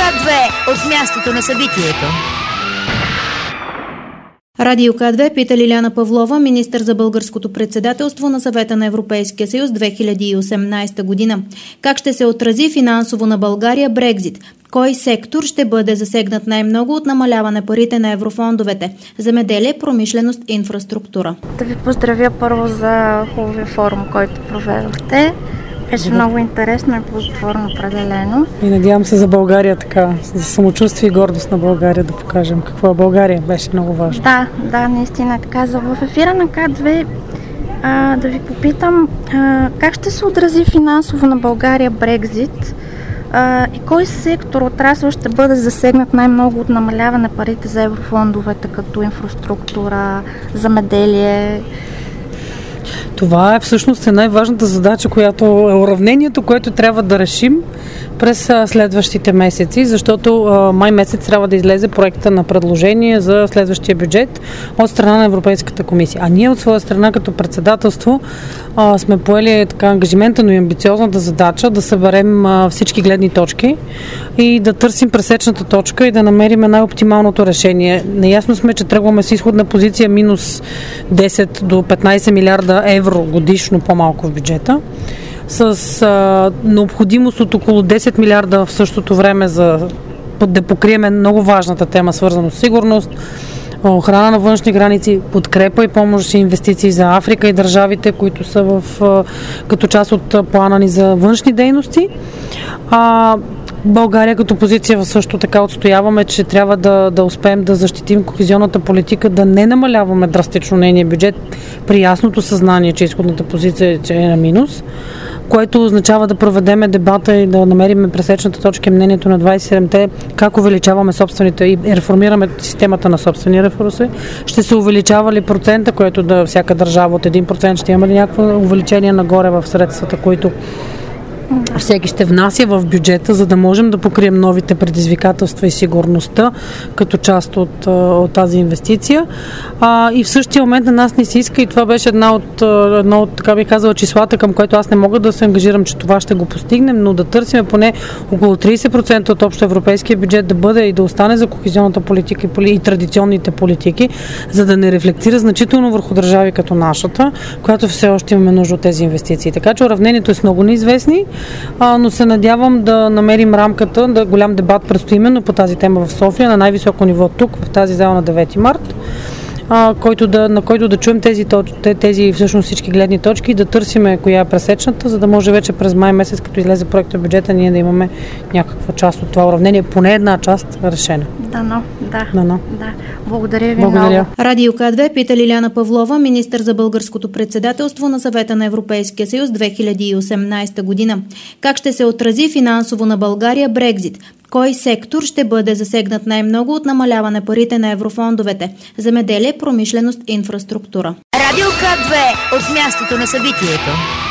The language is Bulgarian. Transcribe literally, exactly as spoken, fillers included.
две от мястото на събитието. Радио К две пита Лиляна Павлова, министър за българското председателство на Съвета на Европейския съюз две хиляди и осемнадесета година. Как ще се отрази финансово на България Брекзит? Кой сектор ще бъде засегнат най-много от намаляване парите на еврофондовете? Земеделие, промишленост, инфраструктура. Да ви поздравя първо за хубавия форум, който проведохте. Беше много интересно и плодотворно определено. И надявам се за България така, за самочувствие и гордост на България да покажем какво е България. Беше много важно. Да, да, наистина така. За в ефира на К две а, да ви попитам а, как ще се отрази финансово на България Брекзит а, и кой сектор, отрасъл ще бъде засегнат най-много от намаляване парите за еврофондовете, като инфраструктура, земеделие? Това е всъщност е най-важната задача, която е уравнението, което трябва да решим през следващите месеци, защото а, май месец трябва да излезе проекта на предложение за следващия бюджет от страна на Европейската комисия. А ние от своя страна като председателство а, сме поели така ангажимента, но и амбициозната задача да съберем а, всички гледни точки и да търсим пресечната точка и да намерим най-оптималното решение. Наясно сме, че тръгваме с изходна позиция минус десет до петнадесет милиарда евро годишно по-малко в бюджета, с а, необходимост от около десет милиарда в същото време за да покриеме много важната тема, свързана с сигурност, охрана на външни граници, подкрепа и помощ и инвестиции за Африка и държавите, които са в, а, като част от плана ни за външни дейности. А, България като позиция също така отстояваме, че трябва да, да успеем да защитим кохезионната политика, да не намаляваме драстично нейния бюджет при ясното съзнание, че изходната позиция е на минус, което означава да проведеме дебата и да намерим пресечната точка и мнението на двадесет и седемте, как увеличаваме собствените и реформираме системата на собствени ресурси. Ще се увеличава ли процента, което да всяка държава от един процент, ще има ли някакво увеличение нагоре в средствата, които всеки ще внася в бюджета, за да можем да покрием новите предизвикателства и сигурността като част от, от тази инвестиция. А, и в същия момент на нас не се иска, и това беше една от, една от така би казала, числата, към което аз не мога да се ангажирам, че това ще го постигнем, но да търсим поне около тридесет процента от общо европейския бюджет да бъде и да остане за кохезионната политика и, и традиционните политики, за да не рефлектира значително върху държави като нашата, която все още имаме нужда от тези инвестиции. Така че уравнението е с много неизвестни, А, но се надявам да намерим рамката, да голям дебат предстои именно по тази тема в София, на най-високо ниво тук, в тази зала на девети март, а, който да, на който да чуем тези, тези всъщност всички гледни точки и да търсиме коя е пресечната, за да може вече през май месец, като излезе проекта бюджета, ние да имаме някаква част от това уравнение, поне една част решена. Да, но, да, да, но. да. Благодаря ви Благодаря. много. Радио К две пита Лиляна Павлова, министър за българското председателство на Съвета на Европейския съюз две хиляди и осемнадесета година. Как ще се отрази финансово на България Брекзит? Кой сектор ще бъде засегнат най-много от намаляване парите на еврофондовете? Земеделие, промишленост, инфраструктура. Радио К две от мястото на събитието.